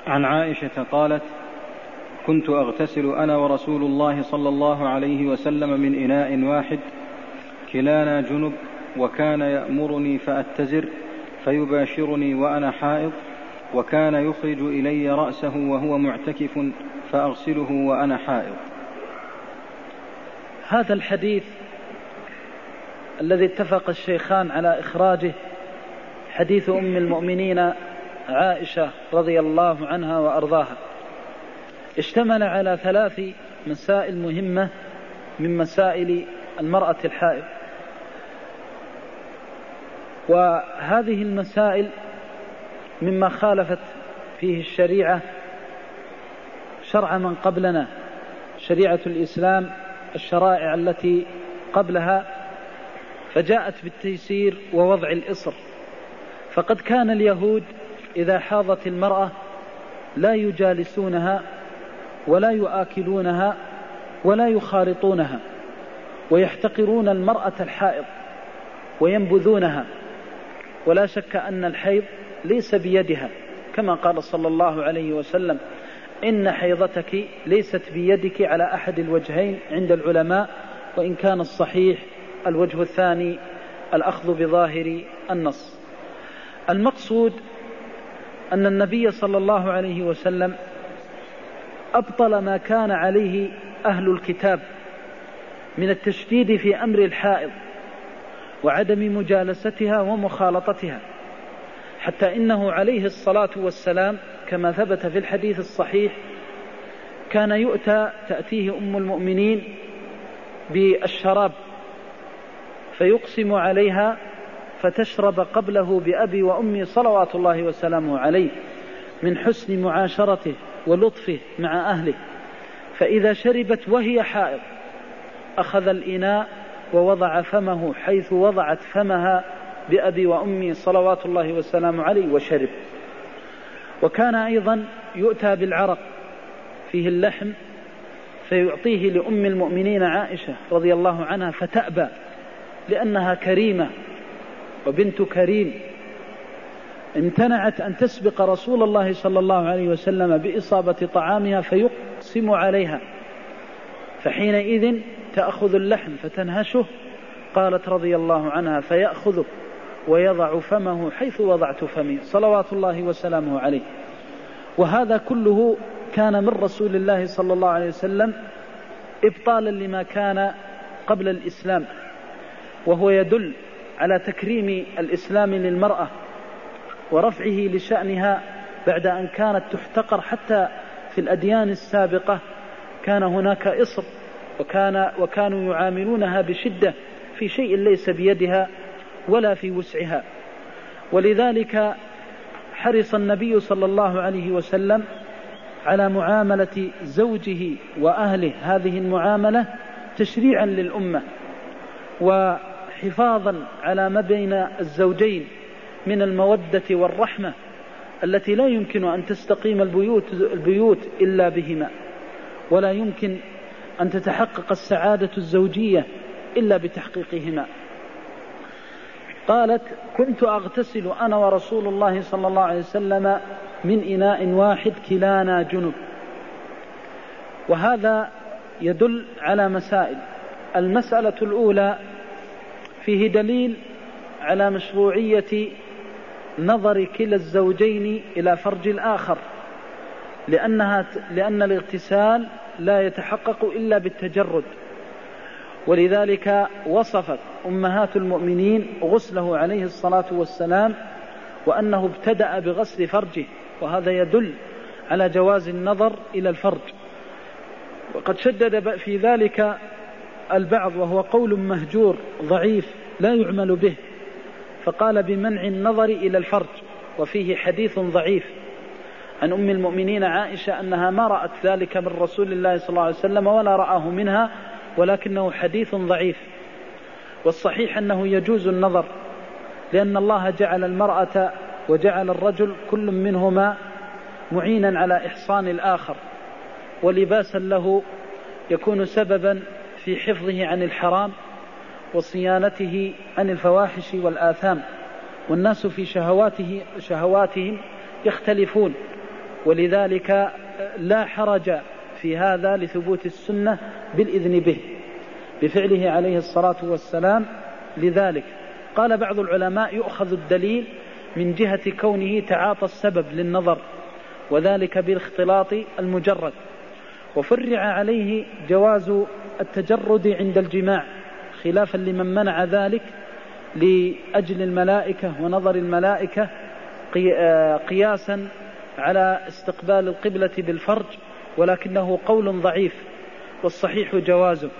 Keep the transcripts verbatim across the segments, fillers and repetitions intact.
عن عائشة قالت: كنت أغتسل أنا ورسول الله صلى الله عليه وسلم من إناء واحد كلانا جنب، وكان يأمرني فأتزر فيباشرني وأنا حائض، وكان يخرج إلي رأسه وهو معتكف فأغسله وأنا حائض. هذا الحديث الذي اتفق الشيخان على إخراجه، حديث أم المؤمنين عائشة رضي الله عنها وأرضاها، اشتمل على ثلاث مسائل مهمة من مسائل المرأة الحائض، وهذه المسائل مما خالفت فيه الشريعة شرع من قبلنا، شريعة الإسلام، الشرائع التي قبلها، فجاءت بالتيسير ووضع الإصر. فقد كان اليهود إذا حاضت المرأة لا يجالسونها ولا يؤكلونها ولا يخالطونها، ويحتقرون المرأة الحائض وينبذونها، ولا شك أن الحيض ليس بيدها، كما قال صلى الله عليه وسلم: إن حيضتك ليست بيدك على أحد الوجهين عند العلماء، وإن كان الصحيح الوجه الثاني الأخذ بظاهر النص. المقصود أن النبي صلى الله عليه وسلم أبطل ما كان عليه أهل الكتاب من التشديد في أمر الحائض وعدم مجالستها ومخالطتها، حتى إنه عليه الصلاة والسلام كما ثبت في الحديث الصحيح كان يؤتى تأتيه أم المؤمنين بالشراب فيقسم عليها فتشرب قبله بأبي وأمي صلوات الله وسلامه عليه، من حسن معاشرته ولطفه مع أهله، فإذا شربت وهي حائض أخذ الإناء ووضع فمه حيث وضعت فمها بأبي وأمي صلوات الله وسلامه عليه وشرب. وكان أيضا يؤتى بالعرق فيه اللحم فيعطيه لأم المؤمنين عائشة رضي الله عنها فتأبى، لأنها كريمة وبنت كريم، امتنعت أن تسبق رسول الله صلى الله عليه وسلم بإصابة طعامها فيقسم عليها، فحينئذ تأخذ اللحم فتنهشه، قالت رضي الله عنها: فيأخذه ويضع فمه حيث وضعت فمي صلوات الله وسلامه عليه. وهذا كله كان من رسول الله صلى الله عليه وسلم إبطالا لما كان قبل الإسلام، وهو يدل على تكريم الإسلام للمرأة ورفعه لشأنها بعد أن كانت تحتقر. حتى في الأديان السابقة كان هناك إصر، وكان وكانوا يعاملونها بشدة في شيء ليس بيدها ولا في وسعها. ولذلك حرص النبي صلى الله عليه وسلم على معاملة زوجه وأهله هذه المعاملة تشريعا للأمة، وحفاظا على ما بين الزوجين من المودة والرحمة التي لا يمكن أن تستقيم البيوت, البيوت إلا بهما، ولا يمكن أن تتحقق السعادة الزوجية إلا بتحقيقهما. قالت: كنت أغتسل أنا ورسول الله صلى الله عليه وسلم من إناء واحد كلانا جنب. وهذا يدل على مسائل. المسألة الأولى فيه دليل على مشروعية نظر كلا الزوجين إلى فرج الآخر، لأنها لأن الاغتسال لا يتحقق إلا بالتجرد، ولذلك وصفت أمهات المؤمنين غسله عليه الصلاة والسلام وأنه ابتدأ بغسل فرجه، وهذا يدل على جواز النظر إلى الفرج. وقد شدد في ذلك البعض، وهو قول مهجور ضعيف لا يعمل به، فقال بمنع النظر إلى الفرج، وفيه حديث ضعيف عن أم المؤمنين عائشة أنها ما رأت ذلك من رسول الله صلى الله عليه وسلم ولا رآه منها، ولكنه حديث ضعيف. والصحيح أنه يجوز النظر، لأن الله جعل المرأة وجعل الرجل كل منهما معينا على إحصان الآخر، ولباسا له يكون سببا في حفظه عن الحرام وصيانته عن الفواحش والآثام. والناس في شهواته شهواتهم يختلفون، ولذلك لا حرج في هذا لثبوت السنة بالإذن به بفعله عليه الصلاة والسلام. لذلك قال بعض العلماء يؤخذ الدليل من جهة كونه تعاطى السبب للنظر، وذلك بالاختلاط المجرد، وفرع عليه جواز التجرد عند الجماع خلافا لمن منع ذلك لأجل الملائكة ونظر الملائكة قياسا على استقبال القبلة بالفرج، ولكنه قول ضعيف والصحيح جوازه.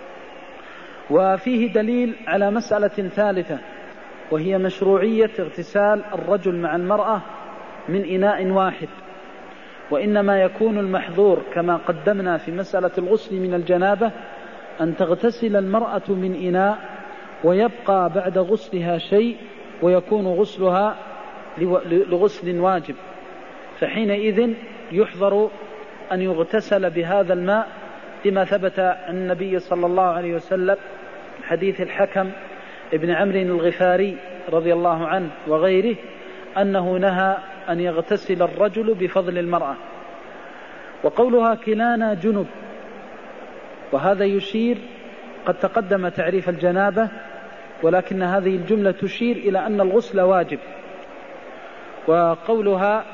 وفيه دليل على مسألة ثالثة، وهي مشروعية اغتسال الرجل مع المرأة من إناء واحد، وإنما يكون المحظور كما قدمنا في مسألة الغسل من الجنابة أن تغتسل المرأة من إناء ويبقى بعد غسلها شيء ويكون غسلها لغسل واجب، فحينئذ يحظر أن يغتسل بهذا الماء لما ثبت عن النبي صلى الله عليه وسلم حديث الحكم ابن عمرو الغفاري رضي الله عنه وغيره أنه نهى أن يغتسل الرجل بفضل المرأة. وقولها كلانا جنب، وهذا يشير، قد تقدم تعريف الجنابة، ولكن هذه الجملة تشير إلى أن الغسل واجب. وقولها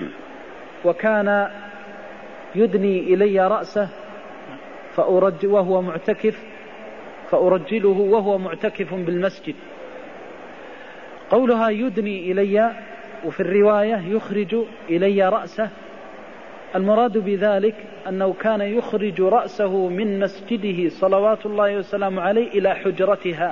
وكان يدني إلي رأسه فأرج وهو معتكف فأرجله وهو معتكف بالمسجد، قولها يدني إلي وفي الرواية يخرج إلي رأسه، المراد بذلك أنه كان يخرج رأسه من مسجده صلوات الله وسلامه عليه إلى حجرتها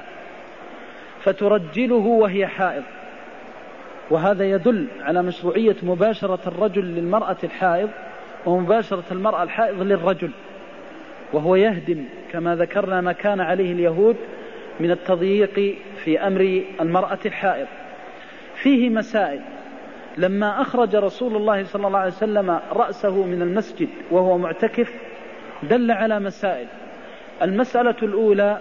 فترجله وهي حائض، وهذا يدل على مشروعية مباشرة الرجل للمرأة الحائض ومباشرة المرأة الحائض للرجل، وهو يهدم كما ذكرنا ما كان عليه اليهود من التضييق في أمر المرأة الحائض. فيه مسائل، لما أخرج رسول الله صلى الله عليه وسلم رأسه من المسجد وهو معتكف دل على مسائل. المسألة الأولى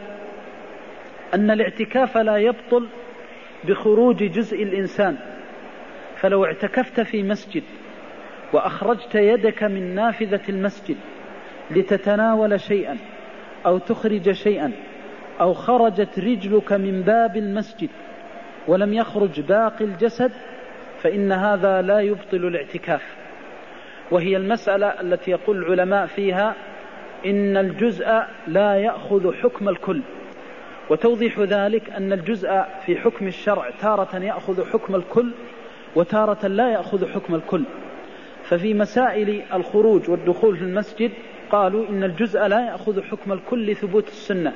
أن الاعتكاف لا يبطل بخروج جزء الإنسان، فلو اعتكفت في مسجد وأخرجت يدك من نافذة المسجد لتتناول شيئا أو تخرج شيئا، أو خرجت رجلك من باب المسجد ولم يخرج باقي الجسد، فإن هذا لا يبطل الاعتكاف. وهي المسألة التي يقول العلماء فيها إن الجزء لا يأخذ حكم الكل، وتوضيح ذلك أن الجزء في حكم الشرع تارة يأخذ حكم الكل وتارة لا يأخذ حكم الكل. ففي مسائل الخروج والدخول في المسجد قالوا إن الجزء لا يأخذ حكم الكل لثبوت السنة،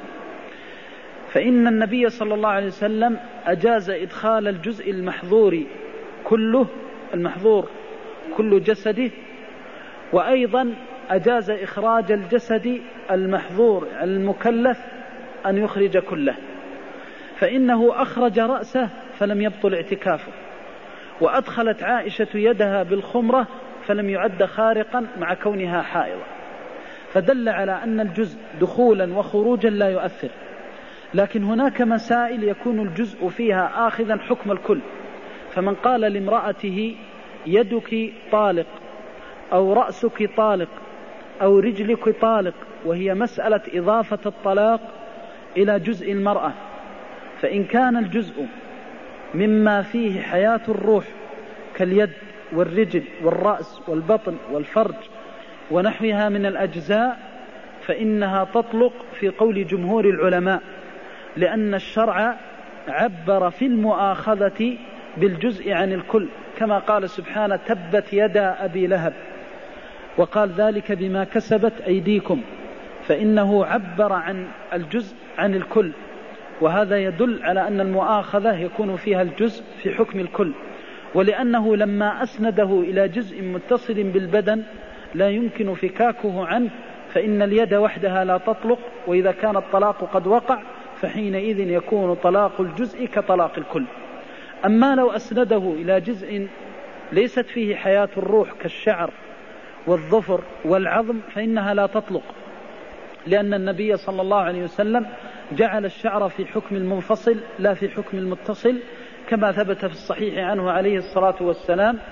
فإن النبي صلى الله عليه وسلم أجاز إدخال الجزء المحظور كله المحظور كل جسده، وأيضا أجاز إخراج الجسد المحظور المكلف أن يخرج كله، فإنه أخرج رأسه فلم يبطل اعتكافه، وأدخلت عائشة يدها بالخمرة فلم يعد خارقا مع كونها حائضة، فدل على أن الجزء دخولا وخروجا لا يؤثر. لكن هناك مسائل يكون الجزء فيها آخذا حكم الكل، فمن قال لامرأته يدك طالق أو رأسك طالق أو رجلك طالق، وهي مسألة إضافة الطلاق إلى جزء المرأة، فإن كان الجزء مما فيه حياة الروح كاليد والرجل والرأس والبطن والفرج ونحوها من الأجزاء فإنها تطلق في قول جمهور العلماء، لأن الشرع عبر في المؤاخذة بالجزء عن الكل، كما قال سبحانه تبت يدا أبي لهب، وقال ذلك بما كسبت أيديكم، فإنه عبر عن الجزء عن الكل، وهذا يدل على أن المؤاخذة يكون فيها الجزء في حكم الكل. ولأنه لما أسنده إلى جزء متصل بالبدن لا يمكن فكاكه عنه، فإن اليد وحدها لا تطلق، وإذا كان الطلاق قد وقع فحينئذ يكون طلاق الجزء كطلاق الكل. أما لو أسنده إلى جزء ليست فيه حياة الروح كالشعر والظفر والعظم فإنها لا تطلق، لأن النبي صلى الله عليه وسلم جعل الشعر في حكم المنفصل لا في حكم المتصل، كما ثبت في الصحيح عنه عليه الصلاة والسلام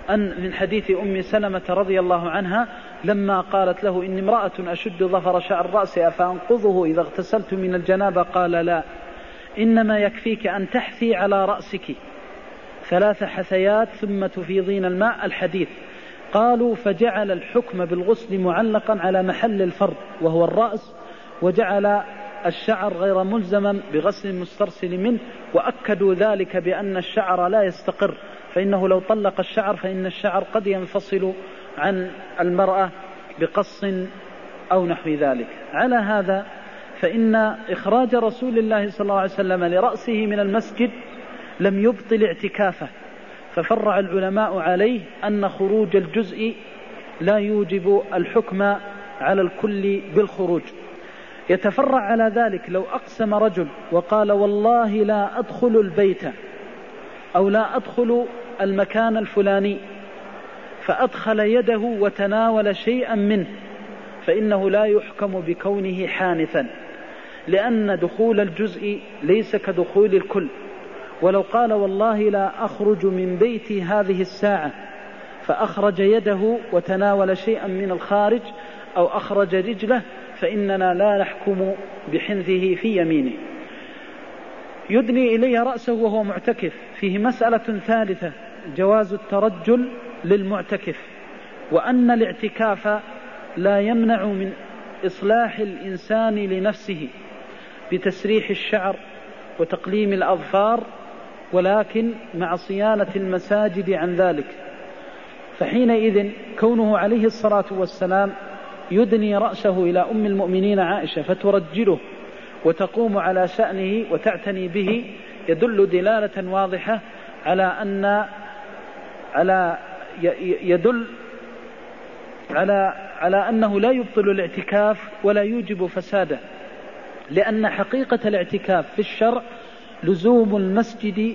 أن من حديث أم سلمة رضي الله عنها لما قالت له إني امرأة أشد ظفر شعر رأسي أفأنقضه إذا اغتسلت من الجنابة؟ قال لا، إنما يكفيك أن تحثي على رأسك ثلاث حثيات ثم تفيضين الماء. الحديث. قالوا فجعل الحكم بالغسل معلقا على محل الفرض وهو الرأس، وجعل الشعر غير ملزما بغسل مسترسل منه، وأكدوا ذلك بأن الشعر لا يستقر، فإنه لو طلق الشعر فإن الشعر قد ينفصل عن المرأة بقص أو نحو ذلك. على هذا فإن إخراج رسول الله صلى الله عليه وسلم لرأسه من المسجد لم يبطل اعتكافه، ففرع العلماء عليه أن خروج الجزء لا يوجب الحكم على الكل بالخروج. يتفرع على ذلك لو أقسم رجل وقال والله لا أدخل البيت أو لا أدخل المكان الفلاني، فأدخل يده وتناول شيئا منه، فإنه لا يحكم بكونه حانثا، لأن دخول الجزء ليس كدخول الكل. ولو قال والله لا أخرج من بيتي هذه الساعة فأخرج يده وتناول شيئا من الخارج أو أخرج رجله، فإننا لا نحكم بحنثه في يمينه. يدني إليه رأسه وهو معتكف. فيه مسألة ثالثة، جواز الترجل للمعتكف، وأن الاعتكاف لا يمنع من إصلاح الإنسان لنفسه بتسريح الشعر وتقليم الأظفار، ولكن مع صيانة المساجد عن ذلك. فحينئذ كونه عليه الصلاة والسلام يدني رأسه إلى أم المؤمنين عائشة فترجله وتقوم على شأنه وتعتني به يدل دلالة واضحة على أن على يدل على على أنه لا يبطل الاعتكاف ولا يوجب فساده، لأن حقيقة الاعتكاف في الشرع لزوم المسجد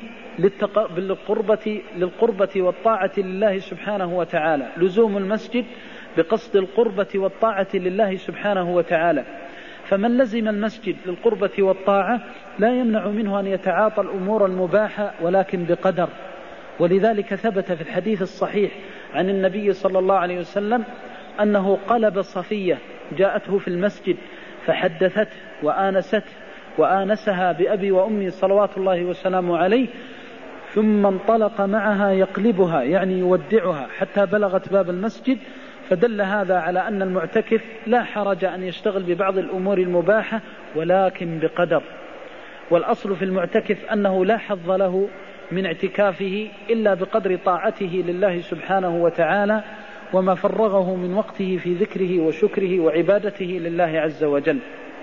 للقربة للقربة والطاعة لله سبحانه وتعالى، لزوم المسجد بقصد القربة والطاعة لله سبحانه وتعالى. فمن لزم المسجد للقربة والطاعة لا يمنع منه أن يتعاطى الأمور المباحة ولكن بقدر. ولذلك ثبت في الحديث الصحيح عن النبي صلى الله عليه وسلم أنه قلب صفية جاءته في المسجد فحدثته وآنسته وآنسها بأبي وأمي صلوات الله وسلامه عليه، ثم انطلق معها يقلبها يعني يودعها حتى بلغت باب المسجد. فدل هذا على أن المعتكف لا حرج أن يشتغل ببعض الأمور المباحة ولكن بقدر. والأصل في المعتكف أنه لا حظ له من اعتكافه إلا بقدر طاعته لله سبحانه وتعالى وما فرغه من وقته في ذكره وشكره وعبادته لله عز وجل.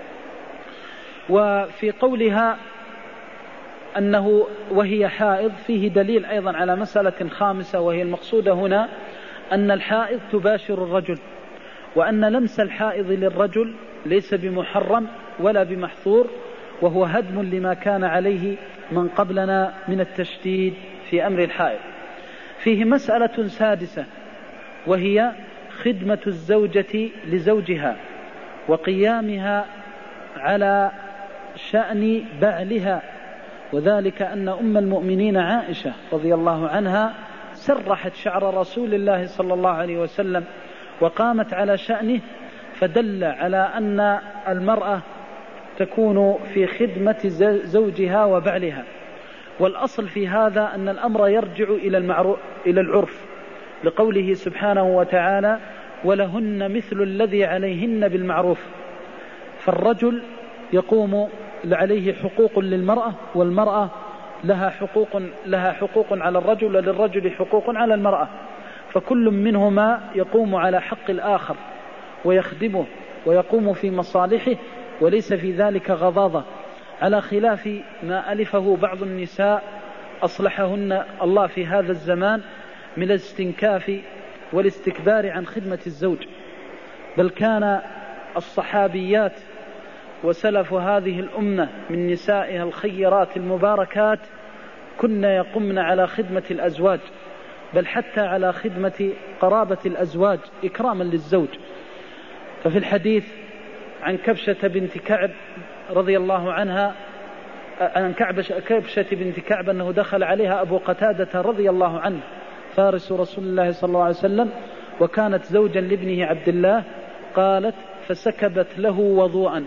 وفي قولها أنه وهي حائض فيه دليل أيضا على مسألة خامسة، وهي المقصودة هنا أن الحائض تباشر الرجل، وأن لمس الحائض للرجل ليس بمحرم ولا بمحظور، وهو هدم لما كان عليه من قبلنا من التشديد في أمر الحائض. فيه مسألة سادسة، وهي خدمة الزوجة لزوجها وقيامها على شأن بعلها، وذلك أن أم المؤمنين عائشة رضي الله عنها سرحت شعر رسول الله صلى الله عليه وسلم وقامت على شأنه، فدل على أن المرأة تكون في خدمة زوجها وبعلها. والأصل في هذا أن الأمر يرجع إلى المعروف إلى العرف، لقوله سبحانه وتعالى ولهن مثل الذي عليهن بالمعروف. فالرجل يقوم عليه حقوق للمرأة، والمرأة لها حقوق لها حقوق على الرجل، وللرجل حقوق على المرأة، فكل منهما يقوم على حق الآخر ويخدمه ويقوم في مصالحه، وليس في ذلك غضاضة، على خلاف ما ألفه بعض النساء أصلحهن الله في هذا الزمان من الاستنكاف والاستكبار عن خدمة الزوج. بل كان الصحابيات وسلف هذه الأمة من نسائها الخيرات المباركات كن يقمن على خدمة الأزواج، بل حتى على خدمة قرابة الأزواج إكراما للزوج. ففي الحديث عن كبشة بنت كعب رضي الله عنها عن كبشة بنت كعب أنه دخل عليها أبو قتادة رضي الله عنه فارس رسول الله صلى الله عليه وسلم، وكانت زوجا لابنه عبد الله. قالت: فسكبت له وضوءا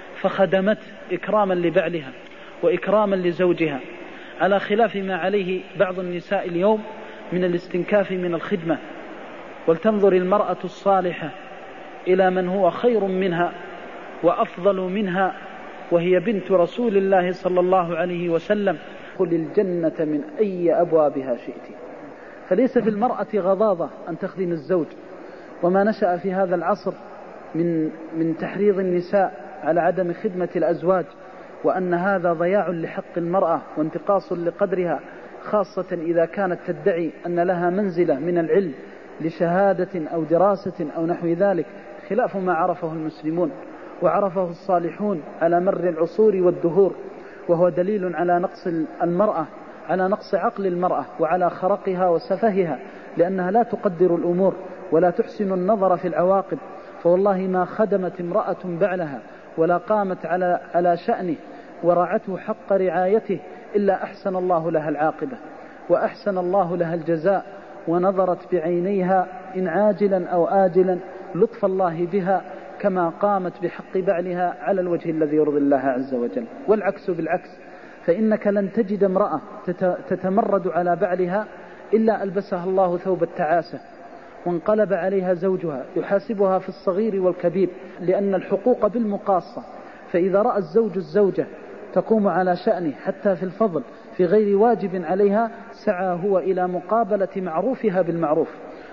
فخدمت إكراما لبعلها وإكراما لزوجها، على خلاف ما عليه بعض النساء اليوم من الاستنكاف من الخدمة. ولتنظر المرأة الصالحة إلى من هو خير منها وأفضل منها، وهي بنت رسول الله صلى الله عليه وسلم: قل الجنة من أي أبوابها شئت. فليس في المرأة غضاضة أن تخدم الزوج. وما نشأ في هذا العصر من من تحريض النساء على عدم خدمة الأزواج، وأن هذا ضياع لحق المرأة وانتقاص لقدرها، خاصة إذا كانت تدعي أن لها منزلة من العلم لشهادة أو دراسة أو نحو ذلك، خلاف ما عرفه المسلمون وعرفه الصالحون على مر العصور والدهور، وهو دليل على نقص المرأة، على نقص عقل المرأة وعلى خرقها وسفهها، لأنها لا تقدر الأمور ولا تحسن النظر في العواقب. فوالله ما خدمت امرأة بعلها ولا قامت على على شأنه ورعته حق رعايته إلا أحسن الله لها العاقبة وأحسن الله لها الجزاء، ونظرت بعينيها إن عاجلا أو آجلا لطف الله بها، كما قامت بحق بعلها على الوجه الذي يرضي الله عز وجل. والعكس بالعكس، فإنك لن تجد امرأة تتمرد على بعلها إلا ألبسها الله ثوب التعاسة وانقلب عليها زوجها يحاسبها في الصغير والكبير، لأن الحقوق بالمقاصة. فإذا رأى الزوج الزوجة تقوم على شأنه حتى في الفضل في غير واجب عليها، سعى هو إلى مقابلة معروفها بالمعروف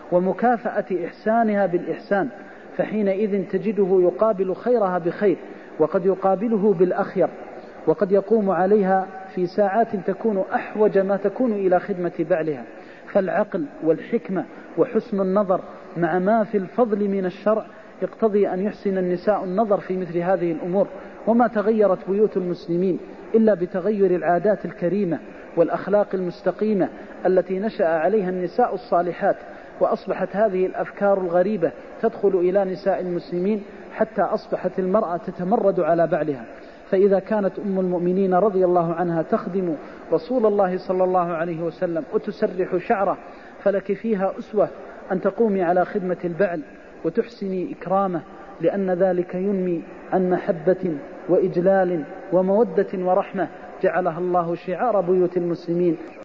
ومكافأة إحسانها بالإحسان، فحينئذ تجده يقابل خيرها بخير، وقد يقابله بالأخير، وقد يقوم عليها في ساعات تكون أحوج ما تكون إلى خدمة بعلها. فالعقل والحكمة وحسن النظر مع ما في الفضل من الشرع يقتضي أن يحسن النساء النظر في مثل هذه الأمور. وما تغيرت بيوت المسلمين إلا بتغير العادات الكريمة والأخلاق المستقيمة التي نشأ عليها النساء الصالحات، وأصبحت هذه الأفكار الغريبة تدخل إلى نساء المسلمين حتى أصبحت المرأة تتمرد على بعلها. فإذا كانت أم المؤمنين رضي الله عنها تخدم رسول الله صلى الله عليه وسلم وتسرح شعره، فلك فيها أسوة أن تقومي على خدمة البعل وتحسني إكرامه، لأن ذلك ينمي عن محبة وإجلال ومودة ورحمة جعلها الله شعار بيوت المسلمين.